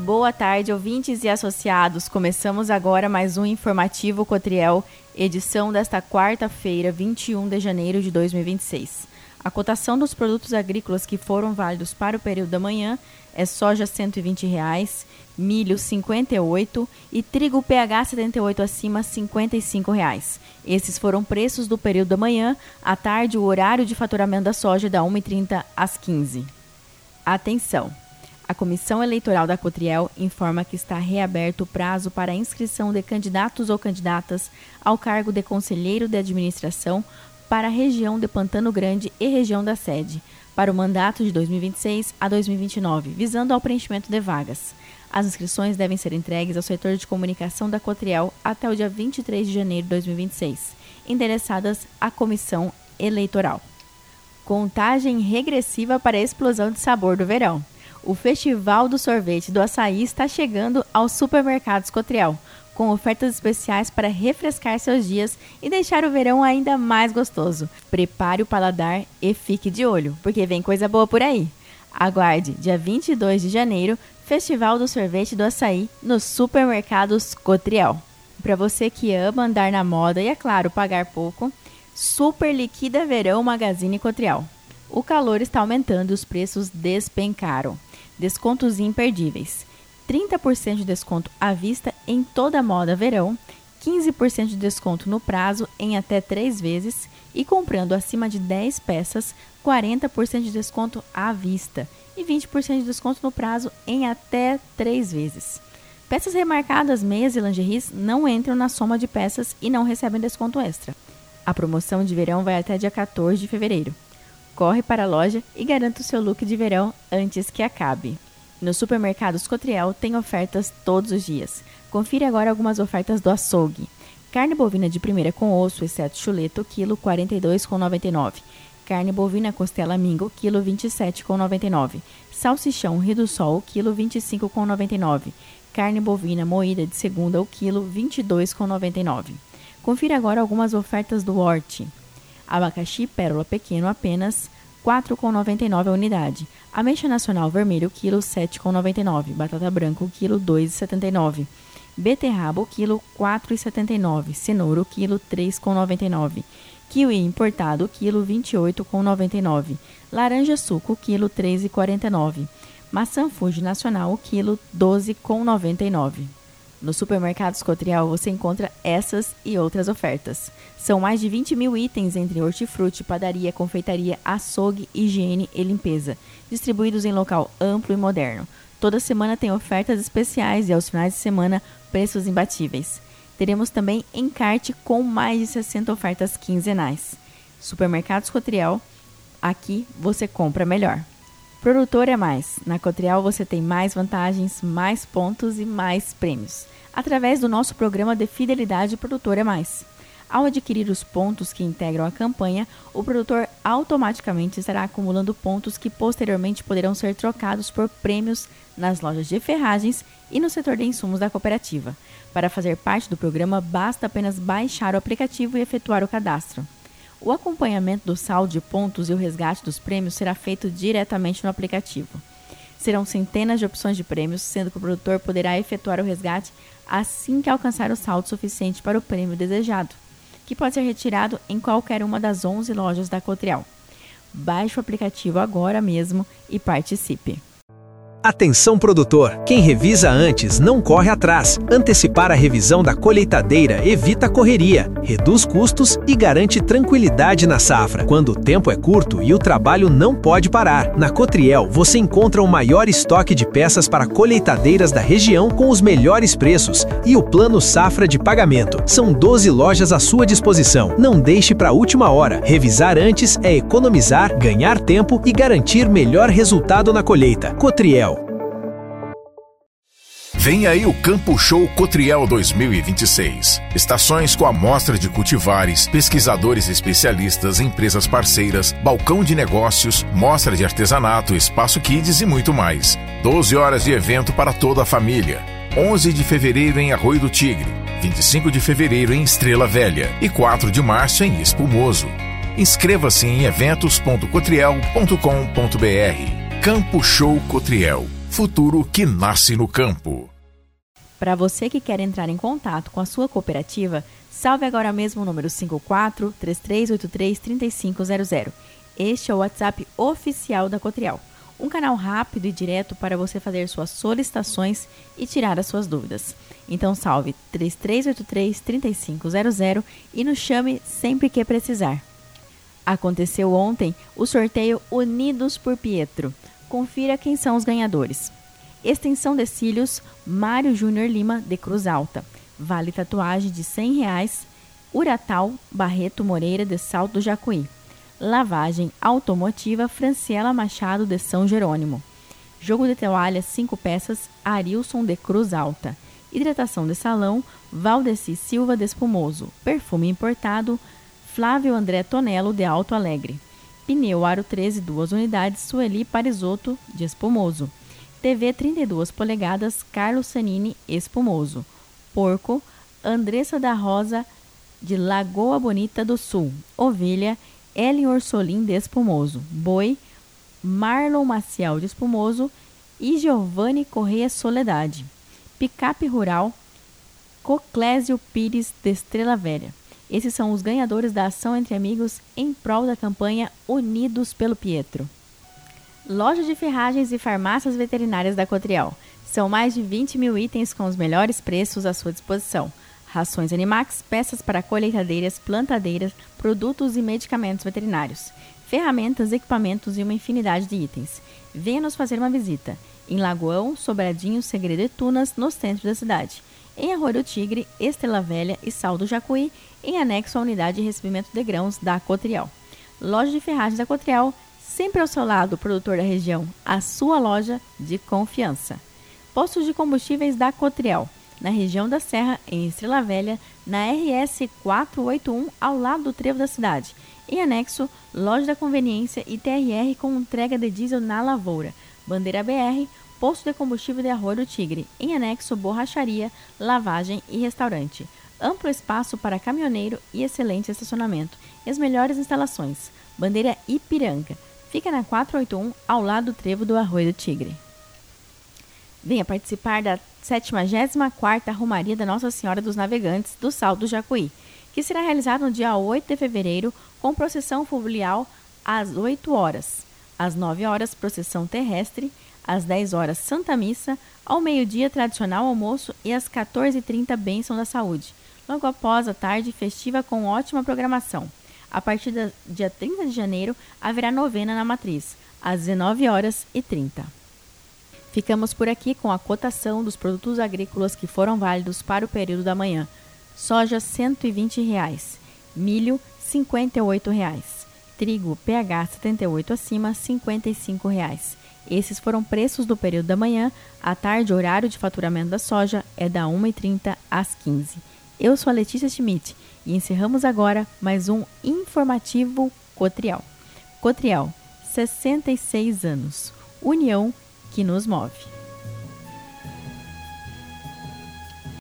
Boa tarde, ouvintes e associados. Começamos agora mais um Informativo Cotriel, edição desta quarta-feira, 21 de janeiro de 2026. A cotação dos produtos agrícolas que foram válidos para o período da manhã é soja R$ 120, milho R$ 58 e trigo PH 78 acima R$ 55. Esses foram preços do período da manhã. À tarde, o horário de faturamento da soja é da 1h30 às 15h. Atenção! A Comissão Eleitoral da Cotriel informa que está reaberto o prazo para a inscrição de candidatos ou candidatas ao cargo de conselheiro de administração para a região de Pantano Grande e região da sede, para o mandato de 2026 a 2029, visando ao preenchimento de vagas. As inscrições devem ser entregues ao setor de comunicação da Cotriel até o dia 23 de janeiro de 2026, endereçadas à Comissão Eleitoral. Contagem regressiva para a explosão de sabor do verão. O Festival do Sorvete do Açaí está chegando aos supermercados Cotriel, com ofertas especiais para refrescar seus dias e deixar o verão ainda mais gostoso. Prepare o paladar e fique de olho, porque vem coisa boa por aí. Aguarde, dia 22 de janeiro, Festival do Sorvete do Açaí nos supermercados Cotriel. Para você que ama andar na moda e, é claro, pagar pouco, Super Liquida Verão Magazine Cotriel. O calor está aumentando e os preços despencaram. Descontos imperdíveis. 30% de desconto à vista em toda a moda verão, 15% de desconto no prazo em até 3 vezes e comprando acima de 10 peças, 40% de desconto à vista e 20% de desconto no prazo em até 3 vezes. Peças remarcadas, meias e lingeries não entram na soma de peças e não recebem desconto extra. A promoção de verão vai até dia 14 de fevereiro. Corre para a loja e garanta o seu look de verão antes que acabe. Nos supermercados Cotriel tem ofertas todos os dias. Confira agora algumas ofertas do açougue. Carne bovina de primeira com osso, exceto chuleta, quilo R$ 42,99. Carne bovina costela mingo, quilo R$ 27,99. Salsichão Rio do Sol, quilo R$ 25,99. Carne bovina moída de segunda, o quilo R$ 22,99. Confira agora algumas ofertas do Horti. Abacaxi pérola pequeno apenas R$ 4,99 a unidade. Ameixa nacional vermelho quilo R$ 7,99. Batata branca quilo R$ 2,79. Beterraba quilo R$ 4,79. Cenoura quilo R$ 3,99. Kiwi importado quilo R$ 28,99. Laranja suco quilo R$ 3,49. Maçã Fuji nacional quilo R$ 12,99. Nos supermercados Cotriel você encontra essas e outras ofertas. São mais de 20 mil itens entre hortifruti, padaria, confeitaria, açougue, higiene e limpeza, distribuídos em local amplo e moderno. Toda semana tem ofertas especiais e aos finais de semana preços imbatíveis. Teremos também encarte com mais de 60 ofertas quinzenais. Supermercados Cotriel, aqui você compra melhor. Produtor é mais. Na Cotriel você tem mais vantagens, mais pontos e mais prêmios, através do nosso programa de fidelidade Produtor é mais. Ao adquirir os pontos que integram a campanha, o produtor automaticamente estará acumulando pontos que posteriormente poderão ser trocados por prêmios nas lojas de ferragens e no setor de insumos da cooperativa. Para fazer parte do programa, basta apenas baixar o aplicativo e efetuar o cadastro. O acompanhamento do saldo de pontos e o resgate dos prêmios será feito diretamente no aplicativo. Serão centenas de opções de prêmios, sendo que o produtor poderá efetuar o resgate assim que alcançar o saldo suficiente para o prêmio desejado, que pode ser retirado em qualquer uma das 11 lojas da Cotriel. Baixe o aplicativo agora mesmo e participe. Atenção produtor, quem revisa antes não corre atrás. Antecipar a revisão da colheitadeira evita correria, reduz custos e garante tranquilidade na safra, quando o tempo é curto e o trabalho não pode parar. Na Cotriel você encontra o maior estoque de peças para colheitadeiras da região com os melhores preços e o plano safra de pagamento. São 12 lojas à sua disposição. Não deixe para a última hora. Revisar antes é economizar, ganhar tempo e garantir melhor resultado na colheita. Cotriel. Vem aí o Campo Show Cotriel 2026. Estações com amostra de cultivares, pesquisadores especialistas, empresas parceiras, balcão de negócios, mostra de artesanato, espaço kids e muito mais. 12 horas de evento para toda a família. 11 de fevereiro em Arroio do Tigre, 25 de fevereiro em Estrela Velha e 4 de março em Espumoso. Inscreva-se em eventos.cotriel.com.br. Campo Show Cotriel. futuro que nasce no campo. Para você que quer entrar em contato com a sua cooperativa, salve agora mesmo o número 54-3383-3500. Este é o WhatsApp oficial da Cotriel. Um canal rápido e direto para você fazer suas solicitações e tirar as suas dúvidas. Então salve 3383-3500 e nos chame sempre que precisar. Aconteceu ontem o sorteio Unidos por Pietro. Confira quem são os ganhadores. Extensão de cílios, Mário Júnior Lima, de Cruz Alta. Vale tatuagem de R$100, Uratal, Barreto Moreira, de Salto do Jacuí. Lavagem automotiva, Franciela Machado, de São Jerônimo. Jogo de toalha 5 peças, Arilson, de Cruz Alta. Hidratação de salão, Valdeci Silva, de Espumoso. Perfume importado, Flávio André Tonello, de Alto Alegre. Pneu Aro 13, 2 unidades, Sueli Parisotto, de Espumoso. TV 32 polegadas, Carlos Sanini, Espumoso. Porco, Andressa da Rosa, de Lagoa Bonita do Sul. Ovelha, Ellen Orsolim, de Espumoso. Boi, Marlon Maciel, de Espumoso. E Giovanni Correia Soledade. Picape Rural, Coclésio Pires, de Estrela Velha. Esses são os ganhadores da ação entre amigos em prol da campanha Unidos pelo Pietro. Loja de ferragens e farmácias veterinárias da Cotriel. São mais de 20 mil itens com os melhores preços à sua disposição. Rações Animax, peças para colheitadeiras, plantadeiras, produtos e medicamentos veterinários. Ferramentas, equipamentos e uma infinidade de itens. Venha nos fazer uma visita. Em Lagoão, Sobradinho, Segredo e Tunas, no centro da cidade. Em Arroio do Tigre, Estrela Velha e Sal do Jacuí, em anexo à unidade de recebimento de grãos da Cotriel. Loja de ferragens da Cotriel, sempre ao seu lado, produtor da região, a sua loja de confiança. Postos de combustíveis da Cotriel, na região da Serra, em Estrela Velha, na RS 481, ao lado do trevo da cidade. Em anexo, loja da conveniência e TRR com entrega de diesel na Lavoura. Bandeira BR, posto de combustível de Arroio do Tigre. Em anexo, borracharia, lavagem e restaurante. Amplo espaço para caminhoneiro e excelente estacionamento. E as melhores instalações. Bandeira Ipiranga. Fica na 481, ao lado do trevo do Arroio do Tigre. Venha participar da 74ª Romaria da Nossa Senhora dos Navegantes do Salto do Jacuí, que será realizada no dia 8 de fevereiro, com procissão fluvial às 8 horas. Às 9 horas, procissão terrestre. Às 10 horas, Santa Missa. Ao meio-dia, tradicional almoço. E às 14h30, Bênção da Saúde. Logo após a tarde festiva com ótima programação. A partir do dia 30 de janeiro, haverá novena na Matriz, às 19h30. Ficamos por aqui com a cotação dos produtos agrícolas que foram válidos para o período da manhã. Soja, R$ 120. Milho, R$ 58. Trigo, PH 78 acima, R$ 55. Esses foram preços do período da manhã. À tarde, o horário de faturamento da soja é da 1h30 às 15h. Eu sou a Letícia Schmidt e encerramos agora mais um informativo Cotriel. Cotriel, 66 anos. União que nos move.